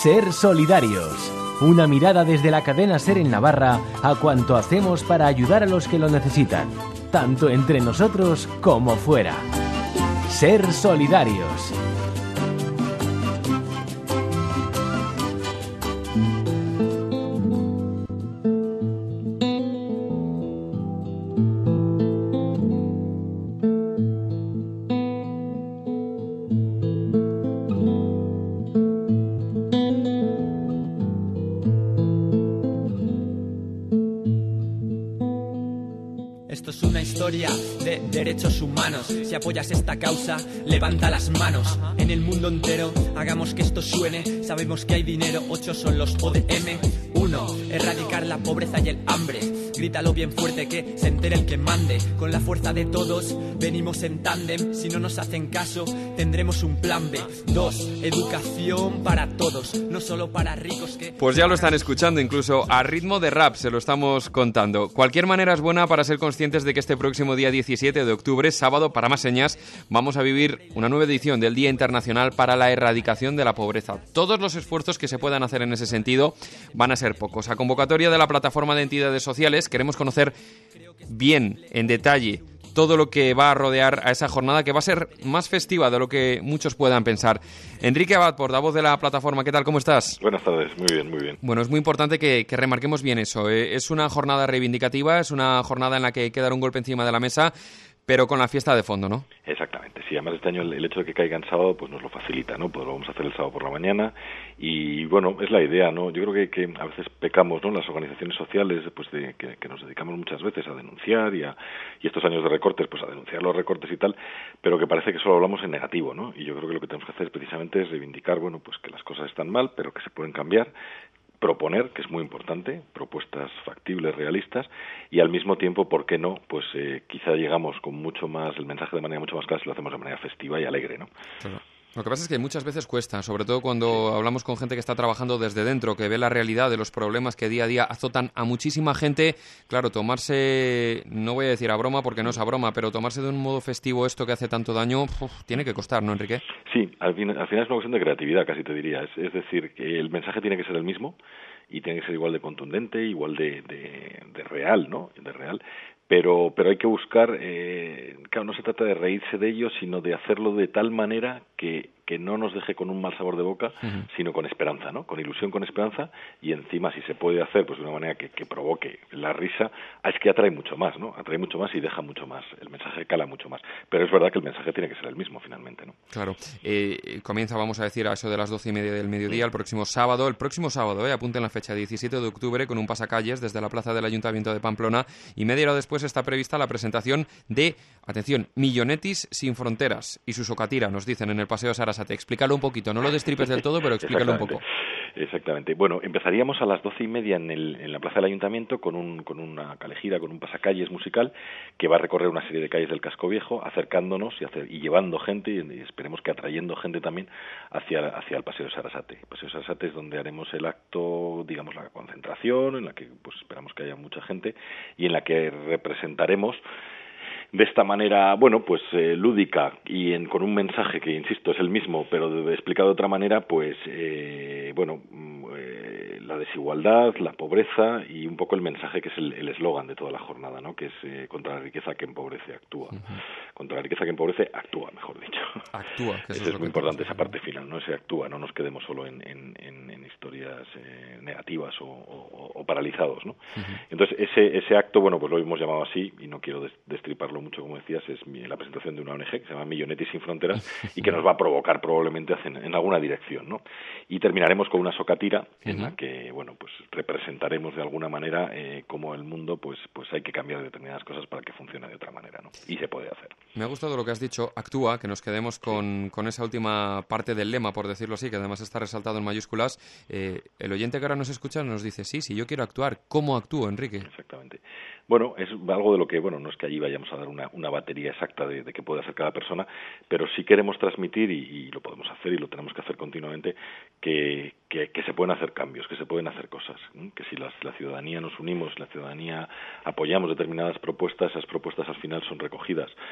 Ser solidarios. Una mirada desde la cadena SER en Navarra a cuanto hacemos para ayudar a los que lo necesitan, tanto entre nosotros como fuera. Ser solidarios. De derechos humanos. Si apoyas esta causa, levanta las manos. En el mundo entero, hagamos que esto suene. Sabemos que hay dinero, 8 son los ODM. 1, erradicar la pobreza y el hambre. Grítalo bien fuerte que se entere el que mande. Con la fuerza de todos, venimos en tándem. Si no nos hacen caso, tendremos un plan B. 2, educación para todos, no solo para ricos que... Pues ya lo están escuchando, incluso a ritmo de rap se lo estamos contando. Cualquier manera es buena para ser conscientes de que este próximo día 17 de octubre, sábado, para más señas, vamos a vivir una nueva edición del Día Internacional para la Erradicación de la Pobreza. Todos los esfuerzos que se puedan hacer en ese sentido van a ser pocos. A convocatoria de la Plataforma de Entidades Sociales, queremos conocer bien, en detalle, todo lo que va a rodear a esa jornada, que va a ser más festiva de lo que muchos puedan pensar. Enrique Abad, portavoz de la plataforma, ¿qué tal? ¿Cómo estás? Buenas tardes, muy bien, muy bien. Bueno, es muy importante que remarquemos bien eso. Es una jornada reivindicativa, es una jornada en la que hay que dar un golpe encima de la mesa, pero con la fiesta de fondo, ¿no? Exactamente, sí, además este año el hecho de que caiga en sábado pues nos lo facilita, ¿no? Pues lo vamos a hacer el sábado por la mañana y bueno, es la idea, ¿no? Yo creo que a veces pecamos, ¿no? Las organizaciones sociales, pues de que nos dedicamos muchas veces a denunciar y estos años de recortes, pues a denunciar los recortes y tal, pero que parece que solo hablamos en negativo, ¿no? Y yo creo que lo que tenemos que hacer precisamente es reivindicar, bueno, pues que las cosas están mal, pero que se pueden cambiar, proponer, que es muy importante, propuestas factibles, realistas, y al mismo tiempo, ¿por qué no? Pues quizá llegamos con mucho más, el mensaje de manera mucho más clara si lo hacemos de manera festiva y alegre, ¿no? Claro. Lo que pasa es que muchas veces cuesta, sobre todo cuando hablamos con gente que está trabajando desde dentro, que ve la realidad de los problemas que día a día azotan a muchísima gente. Claro, tomarse, no voy a decir a broma porque no es a broma, pero tomarse de un modo festivo esto que hace tanto daño, tiene que costar, ¿no, Enrique? Sí, al final es una cuestión de creatividad, casi te diría. Es decir, que el mensaje tiene que ser el mismo y tiene que ser igual de contundente, igual de real, ¿no? De real. Pero hay que buscar, claro, no se trata de reírse de ello, sino de hacerlo de tal manera que no nos deje con un mal sabor de boca, sino con esperanza, ¿no? Con ilusión, con esperanza, y encima si se puede hacer pues de una manera que provoque la risa, es que atrae mucho más, ¿no? Atrae mucho más y deja mucho más, el mensaje cala mucho más. Pero es verdad que el mensaje tiene que ser el mismo finalmente, ¿no? Claro. Comienza, vamos a decir, a eso de las 12:30 del mediodía, el próximo sábado, apunten la fecha, 17 de octubre, con un pasacalles desde la plaza del Ayuntamiento de Pamplona, y media hora después está prevista la presentación de, atención, Millonetis sin Fronteras y su socatira, nos dicen en el Paseo Sarasate. Explícalo un poquito, no lo destripes del todo, pero explícalo un poco. Exactamente. Bueno, empezaríamos a las 12:30 en la plaza del Ayuntamiento con una calejira, con un pasacalles musical que va a recorrer una serie de calles del Casco Viejo, acercándonos y llevando gente, y esperemos que atrayendo gente también hacia el Paseo Sarasate. El Paseo Sarasate es donde haremos el acto, digamos, la concentración, en la que pues esperamos que haya mucha gente y en la que representaremos de esta manera, bueno, pues lúdica y con un mensaje que, insisto, es el mismo, pero explicado de otra manera, pues, la desigualdad, la pobreza y un poco el mensaje que es el eslogan de toda la jornada, ¿no? Que es contra la riqueza que empobrece, actúa. Contra la riqueza que empobrece, actúa, mejor dicho. Actúa. Que eso es muy importante, esa parte final, ¿no? Ese actúa, no nos quedemos solo en historias negativas o paralizados, ¿no? Entonces, ese acto, bueno, pues lo hemos llamado así y no quiero destriparlo mucho, como decías, es la presentación de una ONG que se llama Millonetis sin Fronteras y que nos va a provocar probablemente en alguna dirección, ¿no? Y terminaremos con una socatira en la que, bueno, pues representaremos de alguna manera cómo el mundo, pues hay que cambiar determinadas cosas para que funcione de otra manera, ¿no? Y se puede hacer. Me ha gustado lo que has dicho, actúa, que nos quedemos con esa última parte del lema, por decirlo así, que además está resaltado en mayúsculas. El oyente que ahora nos escucha nos dice, sí, yo quiero actuar. ¿Cómo actúo, Enrique? Exactamente. Bueno, es algo de lo que, bueno, no es que allí vayamos a dar una batería exacta de qué puede hacer cada persona, pero sí queremos transmitir, y lo podemos hacer y lo tenemos que hacer continuamente, que se pueden hacer cambios, que se pueden hacer cosas, ¿no? Que si la ciudadanía nos unimos, la ciudadanía apoyamos determinadas propuestas, esas propuestas al final son recogidas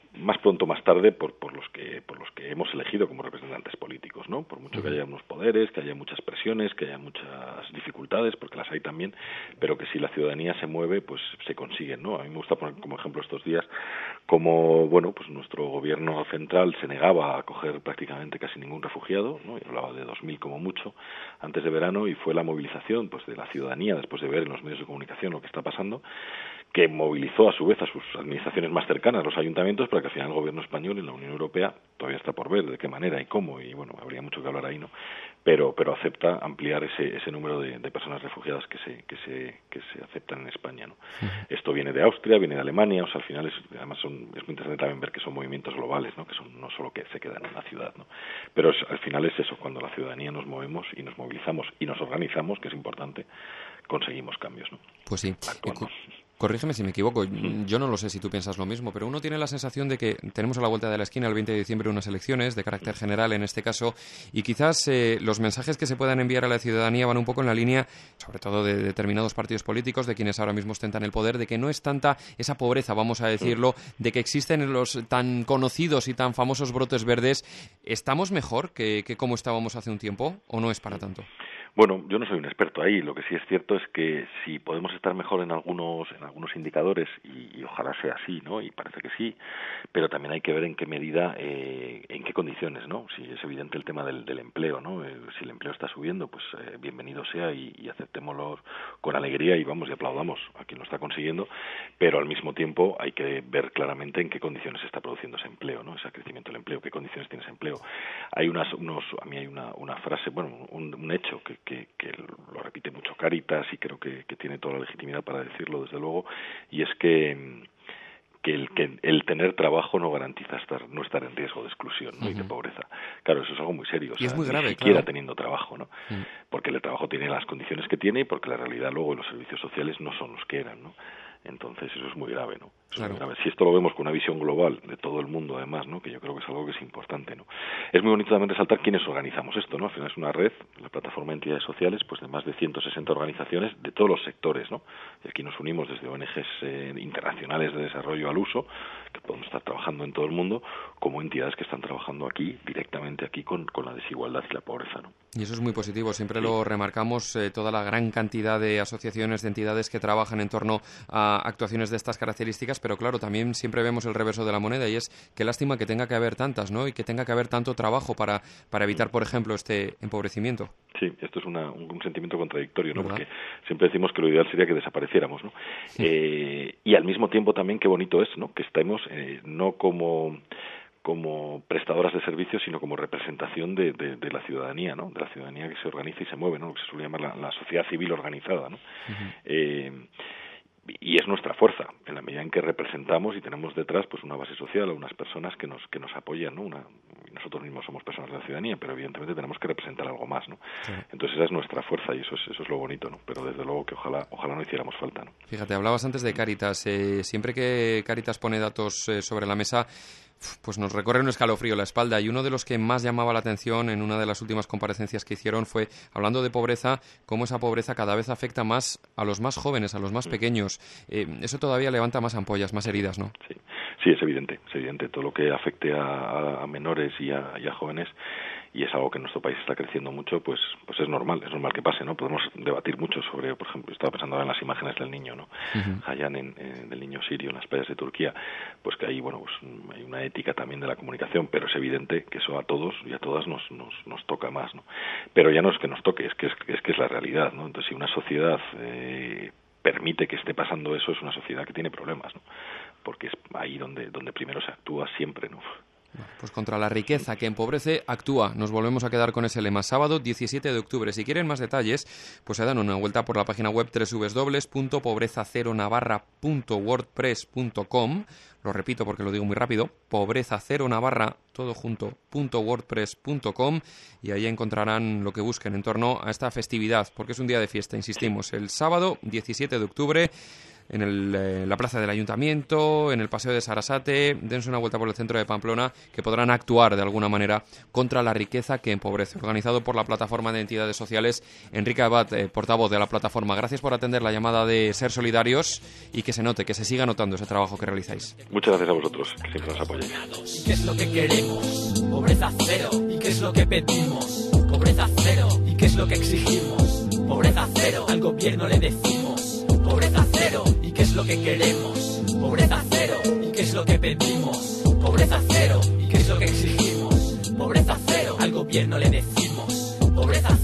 más pronto o más tarde por los que hemos elegido como representantes políticos, ¿no? Por mucho que haya unos poderes, que haya muchas presiones, que haya muchas dificultades, porque las hay también, pero que si la ciudadanía se mueve, pues se consiguen, ¿no? A mí me gusta poner como ejemplo estos días como, bueno, pues nuestro gobierno central se negaba a acoger prácticamente casi ningún refugiado, ¿no? Y hablaba de 2.000 como mucho antes de verano, y fue la movilización pues de la ciudadanía después de ver en los medios de comunicación lo que está pasando, que movilizó a su vez a sus administraciones más cercanas, los ayuntamientos, para que al final el gobierno español y la Unión Europea, todavía está por ver de qué manera y cómo, y bueno, habría mucho que hablar ahí, ¿no? Pero acepta ampliar ese número de personas refugiadas que se aceptan en España, ¿no? Esto viene de Austria, viene de Alemania, o sea, al final además es muy interesante también ver que son movimientos globales, ¿no? Que son no solo que se quedan en una ciudad, ¿no? Pero al final es eso, cuando la ciudadanía nos movemos y nos movilizamos y nos organizamos, que es importante, conseguimos cambios, ¿no? Pues sí. Corrígeme si me equivoco, yo no lo sé si tú piensas lo mismo, pero uno tiene la sensación de que tenemos a la vuelta de la esquina el 20 de diciembre unas elecciones de carácter general en este caso, y quizás los mensajes que se puedan enviar a la ciudadanía van un poco en la línea, sobre todo de determinados partidos políticos, de quienes ahora mismo ostentan el poder, de que no es tanta esa pobreza, vamos a decirlo, de que existen los tan conocidos y tan famosos brotes verdes. ¿Estamos mejor que como estábamos hace un tiempo o no es para tanto? Bueno, yo no soy un experto ahí. Lo que sí es cierto es que si podemos estar mejor en algunos indicadores, y ojalá sea así, ¿no? Y parece que sí, pero también hay que ver en qué medida, en qué condiciones, ¿no? Si es evidente el tema del empleo, ¿no? Si el empleo está subiendo, pues bienvenido sea y aceptémoslo con alegría y vamos y aplaudamos a quien lo está consiguiendo, pero al mismo tiempo hay que ver claramente en qué condiciones se está produciendo ese empleo, ¿no? Ese crecimiento del empleo, qué condiciones tiene ese empleo. Hay a mí hay una frase, bueno, un hecho que lo repite mucho Cáritas y creo que tiene toda la legitimidad para decirlo, desde luego, y es que el tener trabajo no garantiza no estar en riesgo de exclusión, ¿no? Y de pobreza. Claro, eso es algo muy serio. Y es muy grave, ni siquiera claro. Teniendo trabajo, ¿no? Porque el trabajo tiene las condiciones que tiene y porque la realidad luego los servicios sociales no son los que eran, ¿no? Entonces eso es muy grave, ¿no? Claro. Es muy grave. Si esto lo vemos con una visión global de todo el mundo, además, ¿no? Que yo creo que es algo que es importante, ¿no? Es muy bonito también resaltar quiénes organizamos esto, ¿no? Al final es una red, la plataforma de entidades sociales, pues de más de 160 organizaciones de todos los sectores, ¿no? Y aquí nos unimos desde ONGs internacionales de desarrollo al uso, que podemos estar trabajando en todo el mundo, como entidades que están trabajando aquí, directamente aquí, con la desigualdad y la pobreza, ¿no? Y eso es muy positivo, siempre lo remarcamos, toda la gran cantidad de asociaciones, de entidades que trabajan en torno a actuaciones de estas características, pero claro, también siempre vemos el reverso de la moneda y es qué lástima que tenga que haber tantas, ¿no? Y que tenga que haber tanto trabajo para evitar, por ejemplo, este empobrecimiento. Sí, esto es un sentimiento contradictorio, ¿no? ¿Verdad? Porque siempre decimos que lo ideal sería que desapareciéramos, ¿no? Sí. Y al mismo tiempo también qué bonito es, ¿no? Que estemos no como prestadoras de servicios, sino como representación de la ciudadanía, ¿no? De la ciudadanía que se organiza y se mueve, ¿no? Lo que se suele llamar la sociedad civil organizada, ¿no? Y es nuestra fuerza, en la medida en que representamos y tenemos detrás pues una base social o unas personas que nos apoyan, ¿no? Nosotros mismos somos personas de la ciudadanía, pero evidentemente tenemos que representar algo más, ¿no? Sí. Entonces esa es nuestra fuerza y eso es lo bonito, ¿no? Pero desde luego que ojalá no hiciéramos falta, ¿no? Fíjate, hablabas antes de Cáritas. Siempre que Cáritas pone datos sobre la mesa, pues nos recorre un escalofrío la espalda, y uno de los que más llamaba la atención en una de las últimas comparecencias que hicieron fue, hablando de pobreza, cómo esa pobreza cada vez afecta más a los más jóvenes, a los más pequeños. Eso todavía levanta más ampollas, más heridas, ¿no? Sí, es evidente todo lo que afecte a menores y a jóvenes, y es algo que en nuestro país está creciendo mucho, pues es normal que pase, ¿no? Podemos debatir mucho sobre, por ejemplo, estaba pensando ahora en las imágenes del niño, ¿no? Allá del niño sirio en las playas de Turquía, pues que ahí, bueno, pues hay una ética también de la comunicación, pero es evidente que eso a todos y a todas nos toca más, ¿no? Pero ya no es que nos toque, es que es la realidad, ¿no? Entonces, si una sociedad permite que esté pasando eso, es una sociedad que tiene problemas, ¿no? Porque es ahí donde primero se actúa siempre, ¿no? Pues contra la riqueza que empobrece, actúa. Nos volvemos a quedar con ese lema. Sábado 17 de octubre. Si quieren más detalles, pues se dan una vuelta por la página web www.pobrezaceronavarra.wordpress.com. Lo repito porque lo digo muy rápido. Pobrezaceronavarra, todo junto, .wordpress.com, y ahí encontrarán lo que busquen en torno a esta festividad, porque es un día de fiesta, insistimos. El sábado 17 de octubre en la plaza del Ayuntamiento, en el Paseo de Sarasate. Dense una vuelta por el centro de Pamplona, que podrán actuar de alguna manera contra la riqueza que empobrece. Organizado por la Plataforma de Entidades Sociales. Enrique Abad, portavoz de la plataforma, gracias por atender la llamada de Ser Solidarios y que se note, que se siga notando ese trabajo que realizáis. Muchas gracias a vosotros, que siempre nos apoyáis. ¿Qué es lo que queremos? Pobreza cero. ¿Y qué es lo que pedimos? Pobreza cero. ¿Y qué es lo que exigimos? Pobreza cero. Al gobierno le decimos pobreza cero. ¿Y qué es lo que queremos? Pobreza cero. ¿Y qué es lo que pedimos? Pobreza cero. ¿Y qué es lo que exigimos? Pobreza cero. Al gobierno le decimos pobreza